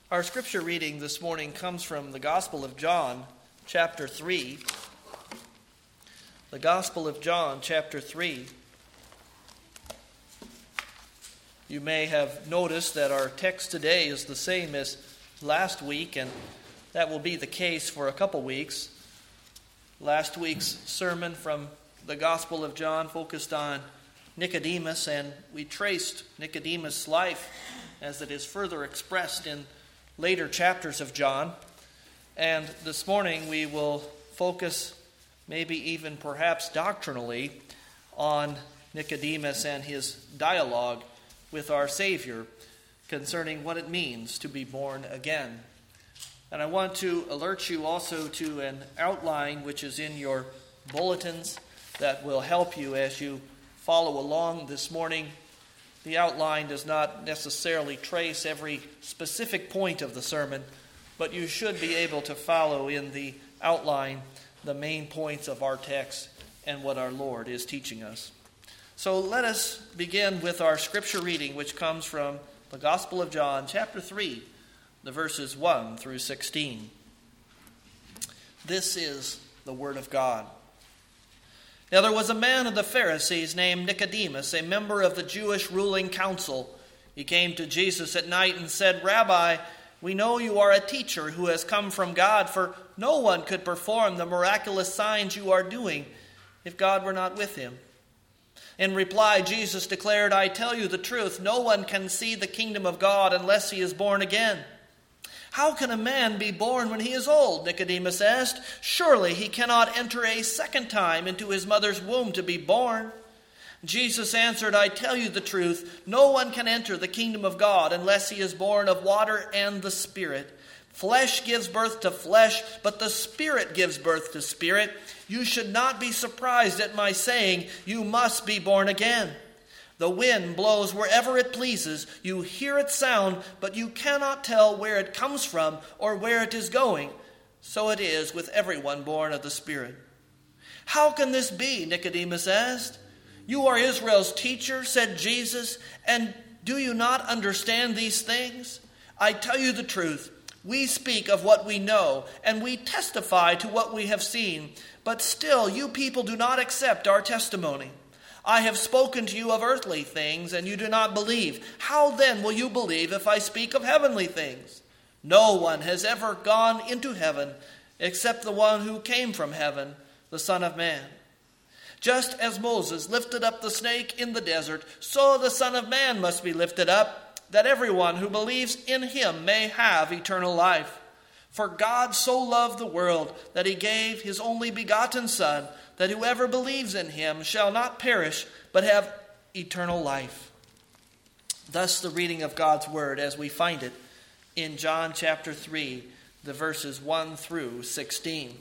Our scripture reading this morning comes from the Gospel of John, chapter 3. The Gospel of John, chapter 3. You may have noticed that our text today is the same as last week, and that will be the case for a couple weeks. Last week's sermon from the Gospel of John focused on Nicodemus, and we traced Nicodemus' life as it is further expressed in later chapters of John. And this morning we will focus, maybe even perhaps doctrinally, on Nicodemus and his dialogue with our Savior concerning what it means to be born again. And I want to alert you also to an outline which is in your bulletins that will help you as you follow along this morning. The outline does not necessarily trace every specific point of the sermon, but you should be able to follow in the outline the main points of our text and what our Lord is teaching us. So let us begin with our scripture reading, which comes from the Gospel of John, chapter 3, the verses 1 through 16. This is the Word of God. Now there was a man of the Pharisees named Nicodemus, a member of the Jewish ruling council. He came to Jesus at night and said, "Rabbi, we know you are a teacher who has come from God, for no one could perform the miraculous signs you are doing if God were not with him." In reply, Jesus declared, "I tell you the truth, no one can see the kingdom of God unless he is born again." "How can a man be born when he is old?" Nicodemus asked. "Surely he cannot enter a second time into his mother's womb to be born." Jesus answered, "I tell you the truth, no one can enter the kingdom of God unless he is born of water and the Spirit. Flesh gives birth to flesh, but the Spirit gives birth to spirit. You should not be surprised at my saying, 'You must be born again.' The wind blows wherever it pleases. You hear its sound, but you cannot tell where it comes from or where it is going. So it is with everyone born of the Spirit." "How can this be?" Nicodemus asked. "You are Israel's teacher," said Jesus, "and do you not understand these things? I tell you the truth. We speak of what we know, and we testify to what we have seen, but still you people do not accept our testimony. I have spoken to you of earthly things, and you do not believe. How then will you believe if I speak of heavenly things? No one has ever gone into heaven except the one who came from heaven, the Son of Man. Just as Moses lifted up the snake in the desert, so the Son of Man must be lifted up, that everyone who believes in him may have eternal life. For God so loved the world that he gave his only begotten Son, that whoever believes in him shall not perish, but have eternal life." Thus the reading of God's word as we find it in John chapter 3, the verses 1 through 16.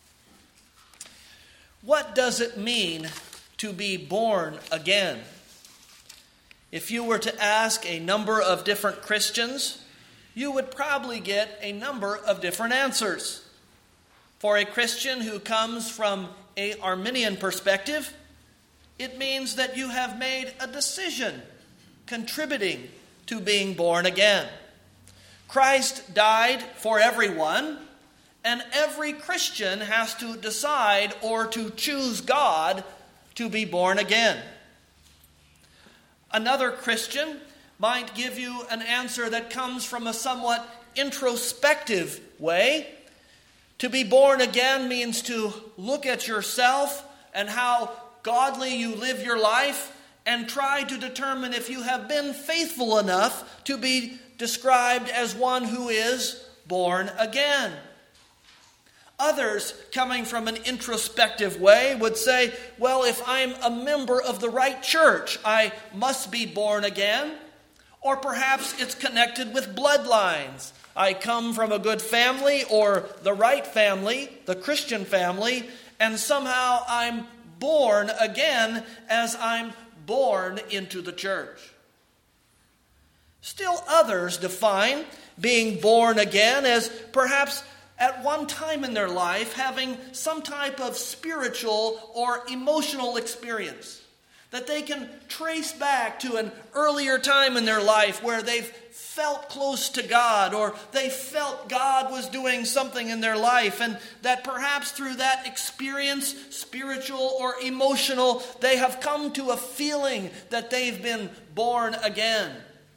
What does it mean to be born again? If you were to ask a number of different Christians, you would probably get a number of different answers. For a Christian who comes from an Arminian perspective, it means that you have made a decision contributing to being born again. Christ died for everyone, and every Christian has to decide or to choose God to be born again. Another Christian might give you an answer that comes from a somewhat introspective way. To be born again means to look at yourself and how godly you live your life and try to determine if you have been faithful enough to be described as one who is born again. Others, coming from an introspective way, would say, well, if I'm a member of the right church, I must be born again. Or perhaps it's connected with bloodlines. I come from a good family or the right family, the Christian family, and somehow I'm born again as I'm born into the church. Still others define being born again as perhaps at one time in their life having some type of spiritual or emotional experience that they can trace back to an earlier time in their life where they've felt close to God, or they felt God was doing something in their life, and that perhaps through that experience, spiritual or emotional, they have come to a feeling that they've been born again.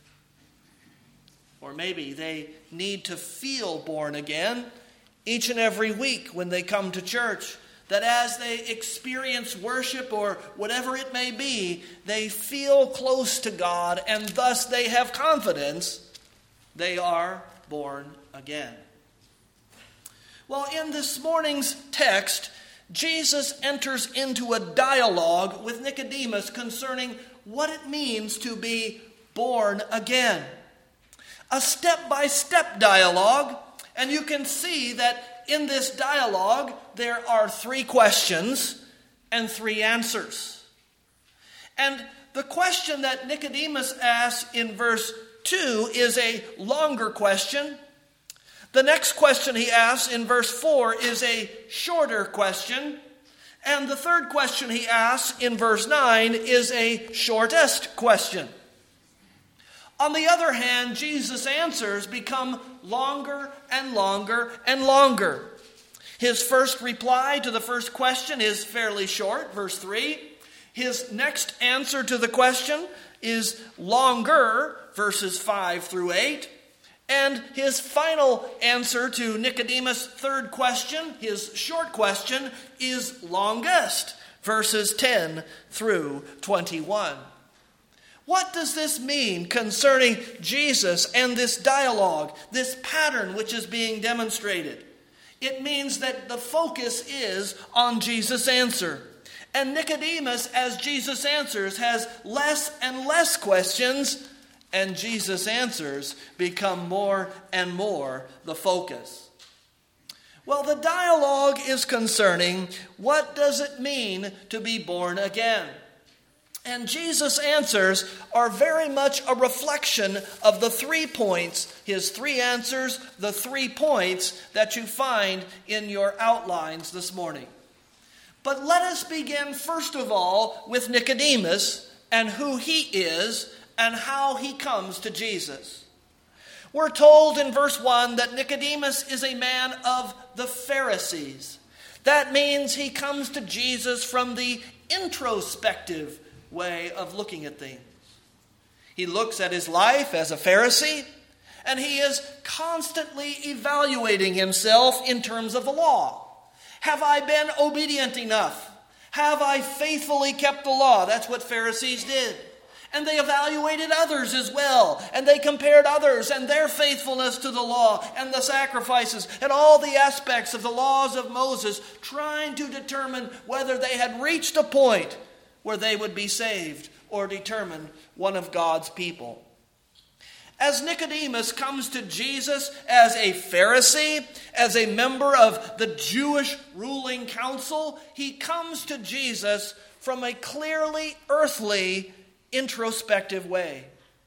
Or maybe they need to feel born again each and every week when they come to church, that as they experience worship or whatever it may be, they feel close to God, and thus they have confidence they are born again. Well, in this morning's text, Jesus enters into a dialogue with Nicodemus concerning what it means to be born again. A step-by-step dialogue, and you can see that in this dialogue there are 3 questions and 3 answers. And the question that Nicodemus asks in verse 2 is a longer question. The next question he asks in verse 4 is a shorter question. And the third question he asks in verse 9 is a shortest question. On the other hand, Jesus' answers become longer and longer and longer. His first reply to the first question is fairly short, verse 3. His next answer to the question is longer, verses 5 through 8. And his final answer to Nicodemus' third question, his short question, is longest, verses 10 through 21. What does this mean concerning Jesus and this dialogue, this pattern which is being demonstrated? It means that the focus is on Jesus' answer. And Nicodemus, as Jesus answers, has less and less questions, and Jesus' answers become more and more the focus. Well, the dialogue is concerning what does it mean to be born again? And Jesus' answers are very much a reflection of the 3 points, his 3 answers, the 3 points that you find in your outlines this morning. But let us begin first of all with Nicodemus and who he is and how he comes to Jesus. We're told in verse 1 that Nicodemus is a man of the Pharisees. That means he comes to Jesus from the introspective way of looking at things. He looks at his life as a Pharisee, and he is constantly evaluating himself in terms of the law. Have I been obedient enough? Have I faithfully kept the law? That's what Pharisees did. And they evaluated others as well. And they compared others and their faithfulness to the law and the sacrifices and all the aspects of the laws of Moses, trying to determine whether they had reached a point where they would be saved or determined one of God's people. As Nicodemus comes to Jesus as a Pharisee, as a member of the Jewish ruling council, he comes to Jesus from a clearly earthly, introspective way.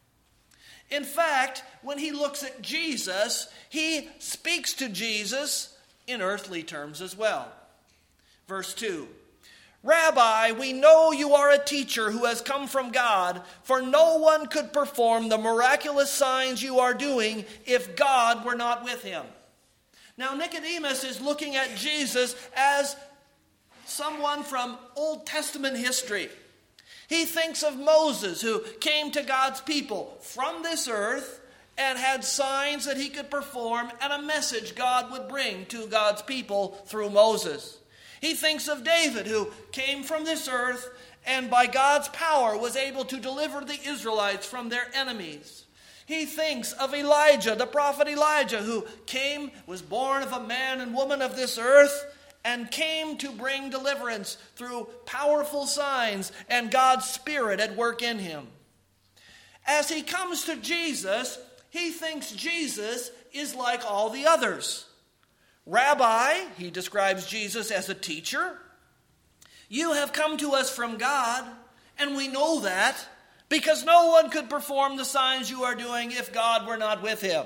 In fact, when he looks at Jesus, he speaks to Jesus in earthly terms as well. Verse 2. Rabbi, we know you are a teacher who has come from God, for no one could perform the miraculous signs you are doing if God were not with him. Now Nicodemus is looking at Jesus as someone from Old Testament history. He thinks of Moses, who came to God's people from this earth and had signs that he could perform and a message God would bring to God's people through Moses. He thinks of David, who came from this earth and by God's power was able to deliver the Israelites from their enemies. He thinks of Elijah, the prophet Elijah, who was born of a man and woman of this earth and came to bring deliverance through powerful signs and God's Spirit at work in him. As he comes to Jesus, he thinks Jesus is like all the others. Rabbi, he describes Jesus as a teacher. You have come to us from God, and we know that because no one could perform the signs you are doing if God were not with him.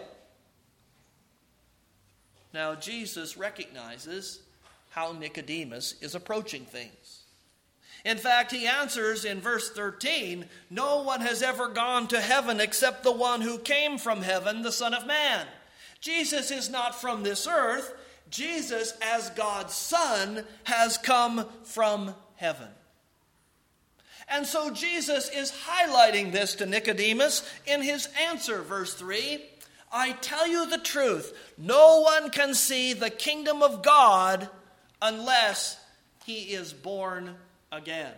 Now, Jesus recognizes how Nicodemus is approaching things. In fact, he answers in verse 13, no one has ever gone to heaven except the one who came from heaven, the Son of Man. Jesus is not from this earth. Jesus, as God's Son, has come from heaven. And so Jesus is highlighting this to Nicodemus in his answer, verse 3. I tell you the truth, no one can see the kingdom of God unless he is born again.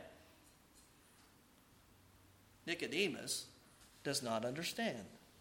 Nicodemus does not understand.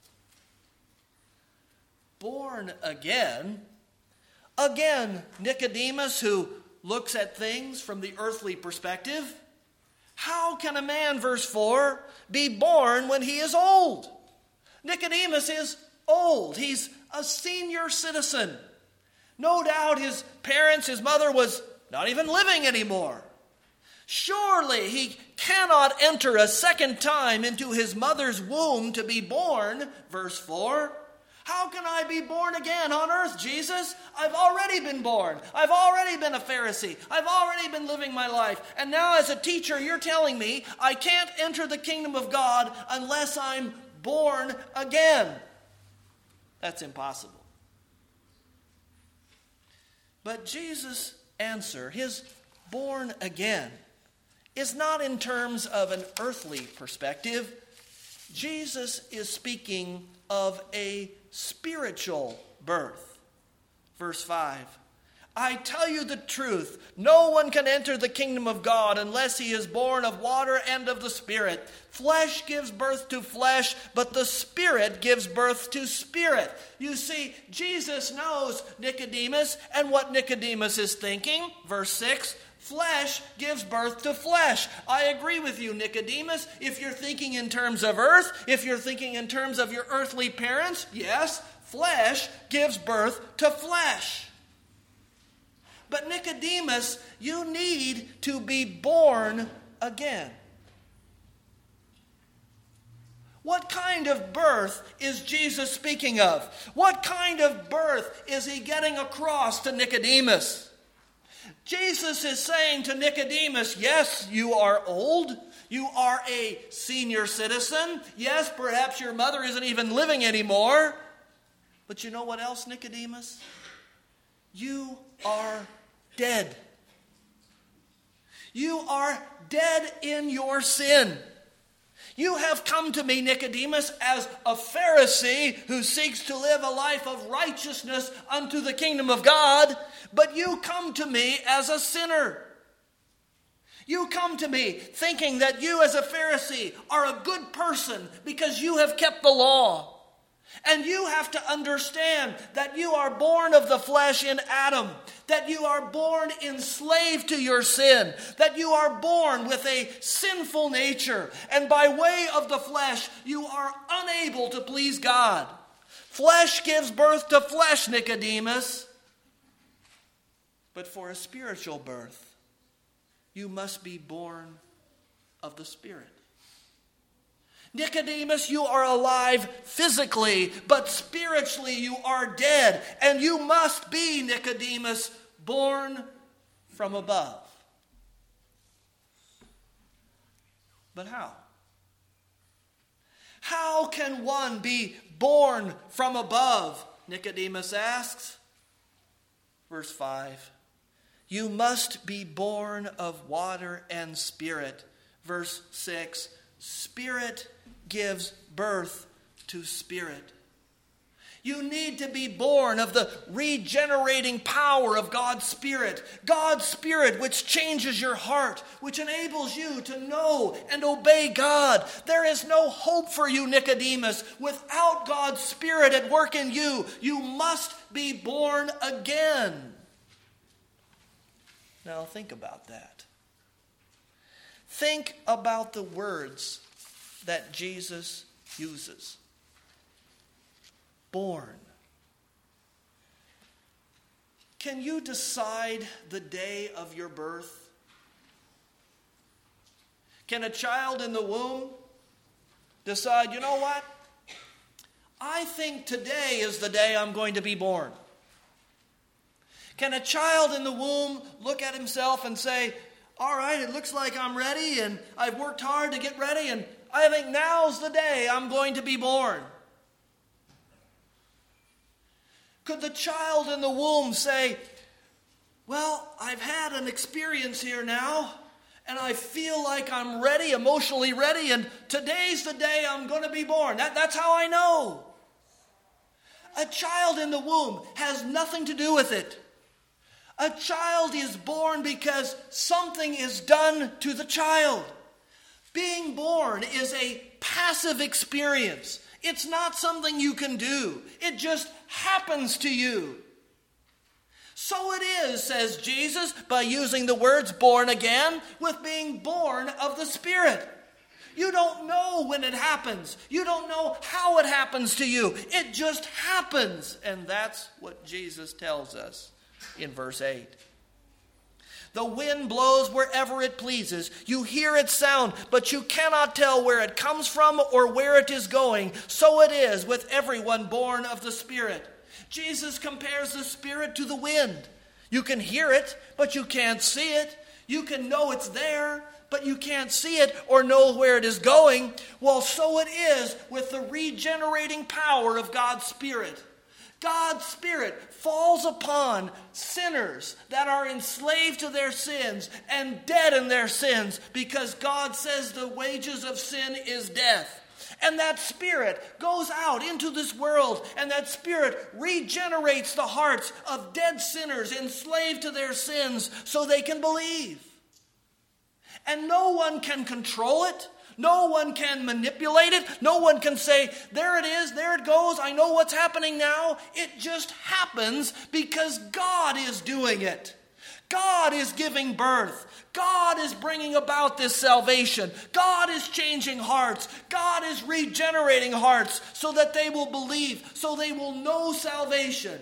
Born again? Again, Nicodemus, who looks at things from the earthly perspective. How can a man, verse 4, be born when he is old? Nicodemus is old. He's a senior citizen. No doubt his parents, his mother was not even living anymore. Surely he cannot enter a second time into his mother's womb to be born, verse 4. How can I be born again on earth, Jesus? I've already been born. I've already been a Pharisee. I've already been living my life. And now as a teacher, you're telling me I can't enter the kingdom of God unless I'm born again. That's impossible. But Jesus' answer, his born again, is not in terms of an earthly perspective. Jesus is speaking of a spiritual birth. Verse 5. I tell you the truth, no one can enter the kingdom of God unless he is born of water and of the Spirit. Flesh gives birth to flesh, but the Spirit gives birth to spirit. You see, Jesus knows Nicodemus and what Nicodemus is thinking. Verse 6. Flesh gives birth to flesh. I agree with you, Nicodemus. If you're thinking in terms of earth, if you're thinking in terms of your earthly parents, yes, flesh gives birth to flesh. But Nicodemus, you need to be born again. What kind of birth is Jesus speaking of? What kind of birth is he getting across to Nicodemus? Jesus is saying to Nicodemus, yes, you are old. You are a senior citizen. Yes, perhaps your mother isn't even living anymore. But you know what else, Nicodemus? You are dead. You are dead in your sin. You have come to me, Nicodemus, as a Pharisee who seeks to live a life of righteousness unto the kingdom of God, but you come to me as a sinner. You come to me thinking that you as a Pharisee are a good person because you have kept the law. And you have to understand that you are born of the flesh in Adam, that you are born enslaved to your sin, that you are born with a sinful nature, and by way of the flesh, you are unable to please God. Flesh gives birth to flesh, Nicodemus. But for a spiritual birth, you must be born of the Spirit. Nicodemus, you are alive physically, but spiritually you are dead. And you must be, Nicodemus, born from above. But how? How can one be born from above? Nicodemus asks. Verse 5. You must be born of water and spirit. Verse 6. Spirit gives birth to spirit. You need to be born of the regenerating power of God's Spirit. God's Spirit which changes your heart, which enables you to know and obey God. There is no hope for you, Nicodemus, without God's Spirit at work in you. You must be born again. Now think about that. Think about the words that Jesus uses. Born. Can you decide the day of your birth? Can a child in the womb decide, you know what? I think today is the day I'm going to be born. Can a child in the womb look at himself and say, all right, it looks like I'm ready and I've worked hard to get ready and I think now's the day I'm going to be born. Could the child in the womb say, well, I've had an experience here now, and I feel like I'm ready, emotionally ready, and today's the day I'm going to be born. That's how I know. A child in the womb has nothing to do with it. A child is born because something is done to the child. Being born is a passive experience. It's not something you can do. It just happens to you. So it is, says Jesus, by using the words born again, with being born of the Spirit. You don't know when it happens. You don't know how it happens to you. It just happens. And that's what Jesus tells us in verse 8. The wind blows wherever it pleases. You hear its sound, but you cannot tell where it comes from or where it is going. So it is with everyone born of the Spirit. Jesus compares the Spirit to the wind. You can hear it, but you can't see it. You can know it's there, but you can't see it or know where it is going. Well, so it is with the regenerating power of God's Spirit. God's Spirit falls upon sinners that are enslaved to their sins and dead in their sins because God says the wages of sin is death. And that Spirit goes out into this world, and that Spirit regenerates the hearts of dead sinners enslaved to their sins so they can believe. And no one can control it. No one can manipulate it. No one can say, there it is, there it goes, I know what's happening now. It just happens because God is doing it. God is giving birth. God is bringing about this salvation. God is changing hearts. God is regenerating hearts so that they will believe, so they will know salvation.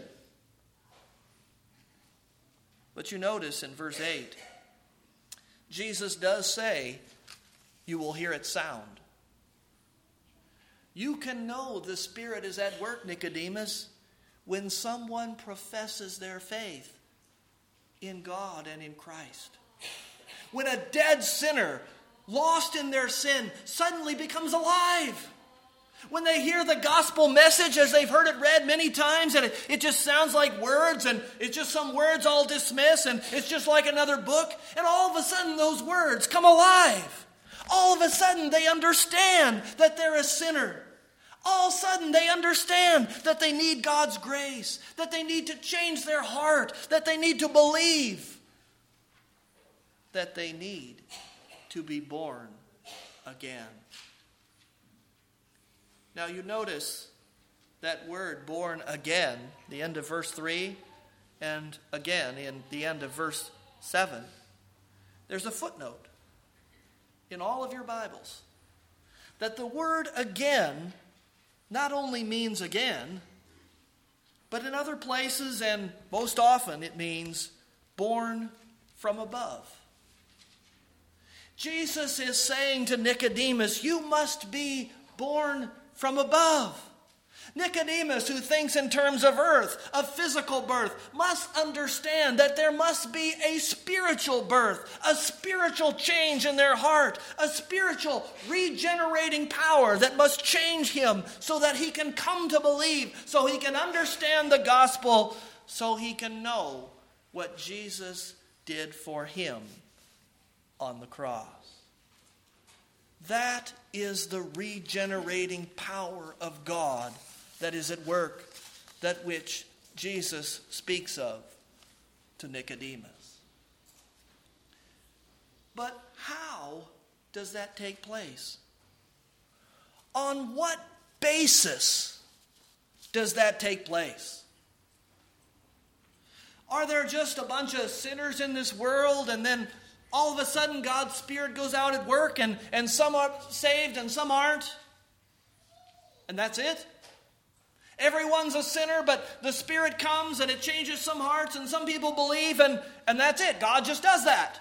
But you notice in verse 8, Jesus does say, you will hear its sound. You can know the Spirit is at work, Nicodemus, when someone professes their faith in God and in Christ. When a dead sinner, lost in their sin, suddenly becomes alive. When they hear the gospel message as they've heard it read many times, and it just sounds like words, and it's just some words all dismiss, and it's just like another book, and all of a sudden those words come alive. All of a sudden they understand that they're a sinner. All of a sudden they understand that they need God's grace, that they need to change their heart, that they need to believe, that they need to be born again. Now you notice that word born again, the end of verse 3, and again in the end of verse 7. There's a footnote in all of your Bibles that the word again not only means again, but in other places and most often it means born from above. Jesus is saying to Nicodemus, you must be born from above. Nicodemus, who thinks in terms of earth, of physical birth, must understand that there must be a spiritual birth, a spiritual change in their heart, a spiritual regenerating power that must change him so that he can come to believe, so he can understand the gospel, so he can know what Jesus did for him on the cross. That is the regenerating power of God that is at work, that which Jesus speaks of to Nicodemus. But how does that take place? On what basis does that take place? Are there just a bunch of sinners in this world, and then all of a sudden God's Spirit goes out at work, and some are saved and some aren't? And that's it? Everyone's a sinner, but the Spirit comes and it changes some hearts and some people believe, and that's it. God just does that.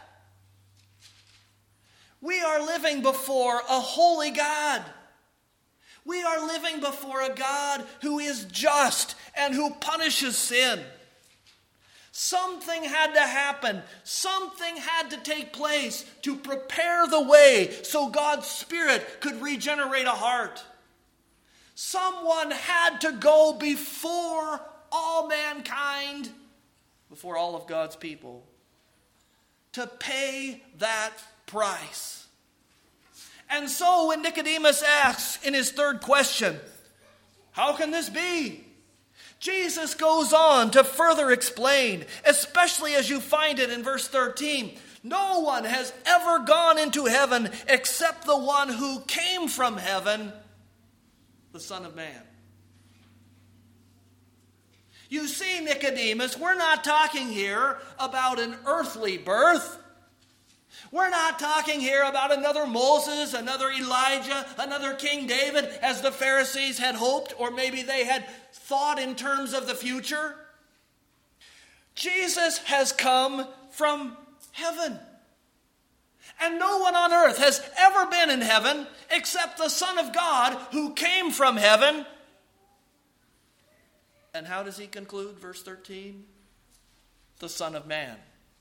We are living before a holy God. We are living before a God who is just and who punishes sin. Something had to happen. Something had to take place to prepare the way so God's Spirit could regenerate a heart. Someone had to go before all mankind, before all of God's people, to pay that price. And so when Nicodemus asks in his third question, how can this be? Jesus goes on to further explain, especially as you find it in verse 13. No one has ever gone into heaven except the one who came from heaven, the Son of Man. You see, Nicodemus, we're not talking here about an earthly birth. We're not talking here about another Moses, another Elijah, another King David, as the Pharisees had hoped, or maybe they had thought in terms of the future. Jesus has come from heaven. And no one on earth has ever been in heaven except the Son of God who came from heaven. And how does he conclude, verse 13? The Son of Man.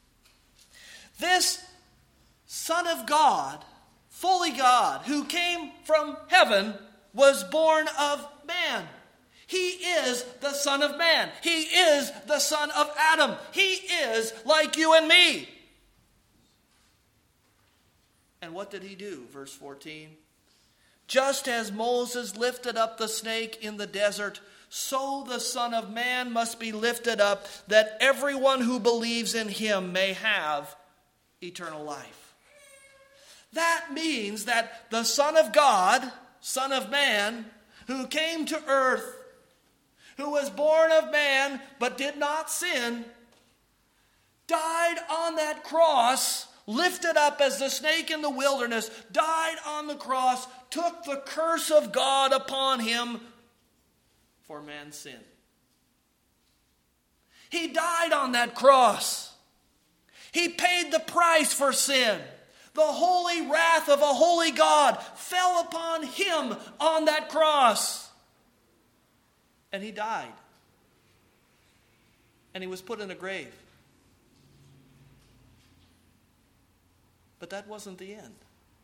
This Son of God, fully God, who came from heaven, was born of man. He is the Son of Man. He is the son of Adam. He is like you and me. And what did he do? Verse 14. Just as Moses lifted up the snake in the desert, so the Son of Man must be lifted up, that everyone who believes in him may have eternal life. That means that the Son of God, Son of Man, who came to earth, who was born of man but did not sin, died on that cross, lifted up as the snake in the wilderness, died on the cross, took the curse of God upon him for man's sin. He died on that cross. He paid the price for sin. The holy wrath of a holy God fell upon him on that cross. And he died. And he was put in a grave. But that wasn't the end.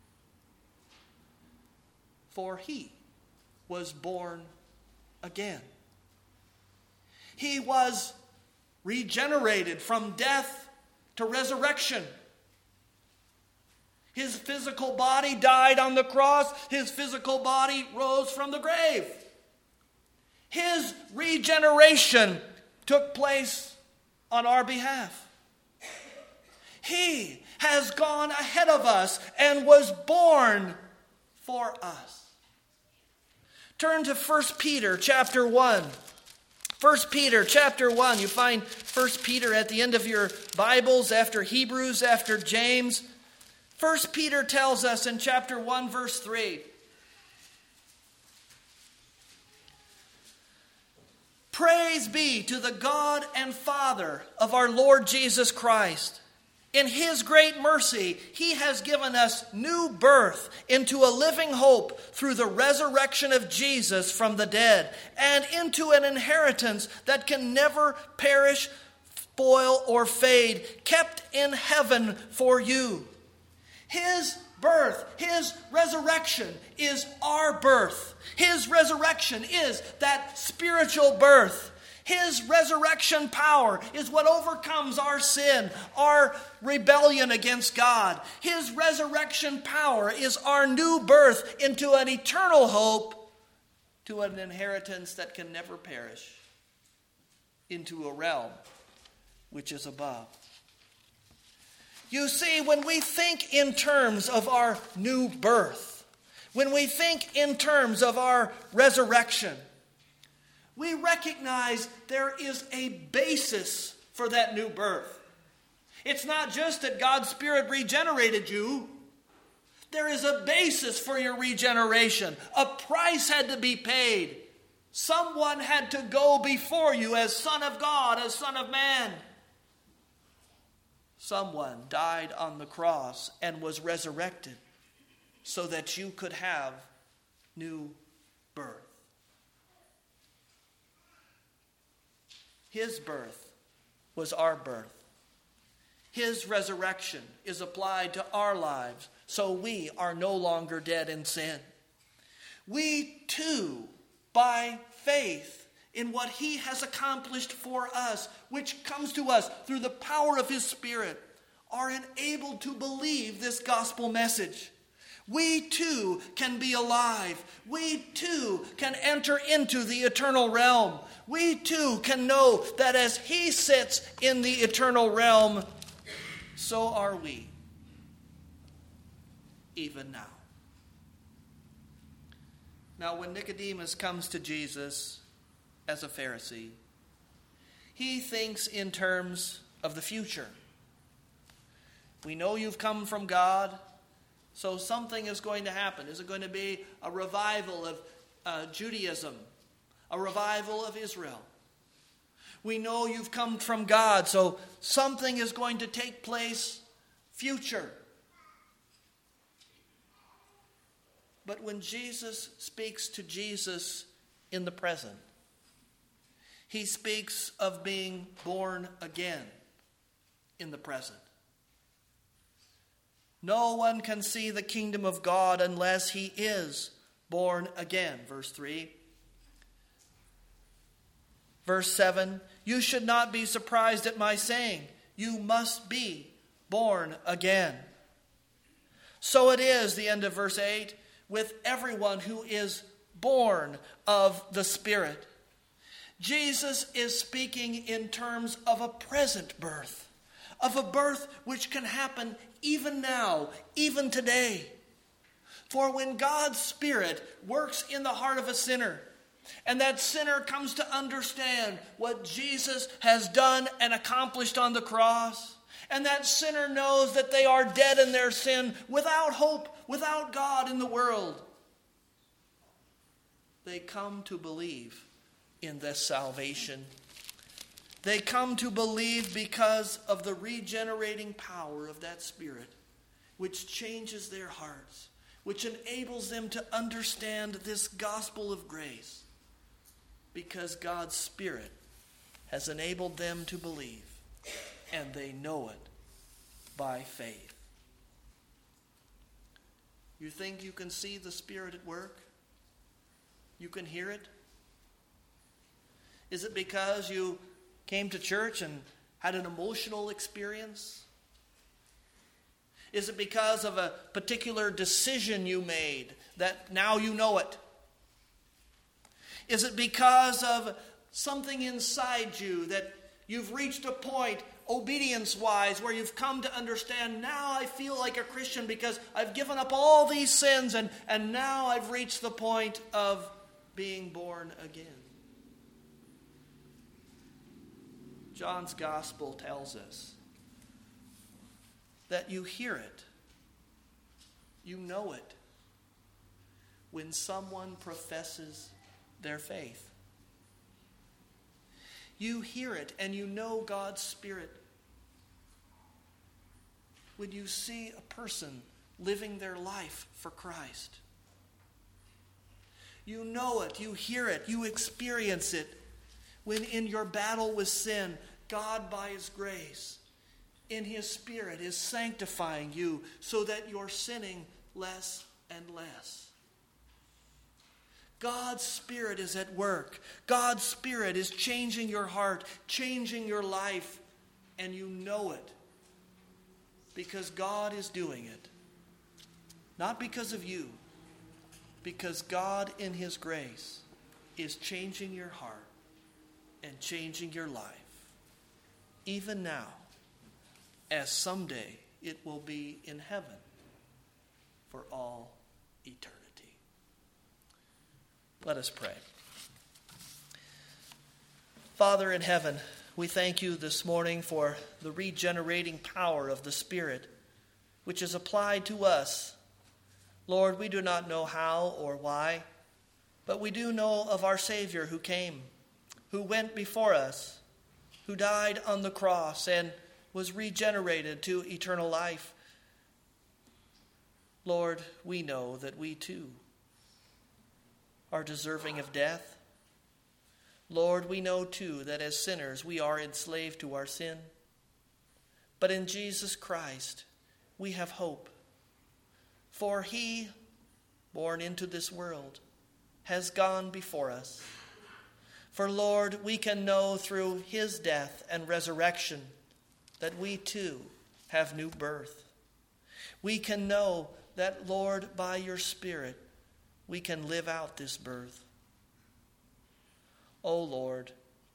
For he was born again. He was regenerated from death to resurrection. His physical body died on the cross. His physical body rose from the grave. His regeneration took place on our behalf. He has gone ahead of us and was born for us. Turn to 1 Peter chapter 1. 1 Peter chapter 1. You find 1 Peter at the end of your Bibles, after Hebrews, after James. 1 Peter tells us in chapter 1, verse 3. Praise be to the God and Father of our Lord Jesus Christ. In his great mercy, he has given us new birth into a living hope through the resurrection of Jesus from the dead, and into an inheritance that can never perish, spoil, or fade, kept in heaven for you. His birth, his resurrection is our birth. His resurrection is that spiritual birth. His resurrection power is what overcomes our sin, our rebellion against God. His resurrection power is our new birth into an eternal hope, to an inheritance that can never perish, into a realm which is above. You see, when we think in terms of our new birth, when we think in terms of our resurrection, we recognize there is a basis for that new birth. It's not just that God's Spirit regenerated you. There is a basis for your regeneration. A price had to be paid. Someone had to go before you as Son of God, as Son of Man. Someone died on the cross and was resurrected so that you could have new birth. His birth was our birth. His resurrection is applied to our lives, so we are no longer dead in sin. We too, by faith in what he has accomplished for us, which comes to us through the power of his Spirit, are enabled to believe this gospel message. We too can be alive. We too can enter into the eternal realm. We too can know that as he sits in the eternal realm, so are we, even now. Now, when Nicodemus comes to Jesus as a Pharisee, he thinks in terms of the future. We know you've come from God, so something is going to happen. Is it going to be a revival of Judaism, a revival of Israel? We know you've come from God, so something is going to take place future. But when Jesus speaks to Jesus in the present, he speaks of being born again in the present. No one can see the kingdom of God unless he is born again. Verse 3. Verse 7. You should not be surprised at my saying, you must be born again. So it is, the end of verse 8, with everyone who is born of the Spirit. Jesus is speaking in terms of a present birth, of a birth which can happen even now, even today. For when God's Spirit works in the heart of a sinner, and that sinner comes to understand what Jesus has done and accomplished on the cross, and that sinner knows that they are dead in their sin, without hope, without God in the world, they come to believe in this salvation. They come to believe because of the regenerating power of that Spirit, which changes their hearts, which enables them to understand this gospel of grace, because God's Spirit has enabled them to believe, and they know it by faith. You think you can see the Spirit at work? You can hear it? Is it because you came to church and had an emotional experience? Is it because of a particular decision you made that now you know it? Is it because of something inside you that you've reached a point, obedience-wise, where you've come to understand, now I feel like a Christian because I've given up all these sins and now I've reached the point of being born again? John's Gospel tells us that you hear it, you know it, when someone professes their faith. You hear it and you know God's Spirit when you see a person living their life for Christ. You know it, you hear it, you experience it when in your battle with sin, God by his grace, in his Spirit, is sanctifying you so that you're sinning less and less. God's Spirit is at work. God's Spirit is changing your heart, changing your life, and you know it because God is doing it. Not because of you, because God in his grace is changing your heart and changing your life, even now, as someday it will be in heaven for all eternity. Let us pray. Father in heaven, we thank you this morning for the regenerating power of the Spirit, which is applied to us. Lord, we do not know how or why, but we do know of our Savior who came, who went before us, who died on the cross and was regenerated to eternal life. Lord, we know that we too are deserving of death. Lord, we know too that as sinners we are enslaved to our sin. But in Jesus Christ we have hope. For he, born into this world, has gone before us. For, Lord, we can know through his death and resurrection that we too have new birth. We can know that, Lord, by your Spirit, we can live out this birth. O Lord,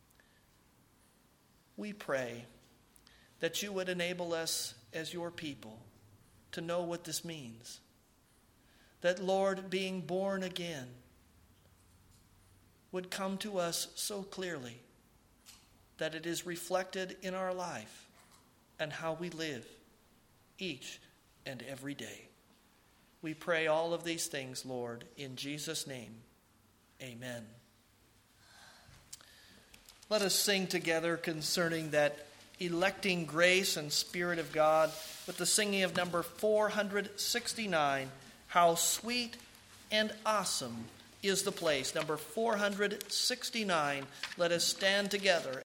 we pray that you would enable us as your people to know what this means. That, Lord, being born again would come to us so clearly that it is reflected in our life and how we live each and every day. We pray all of these things, Lord, in Jesus' name. Amen. Let us sing together concerning that electing grace and Spirit of God with the singing of number 469, How Sweet and Awesome is the Place. Number 469, let us stand together.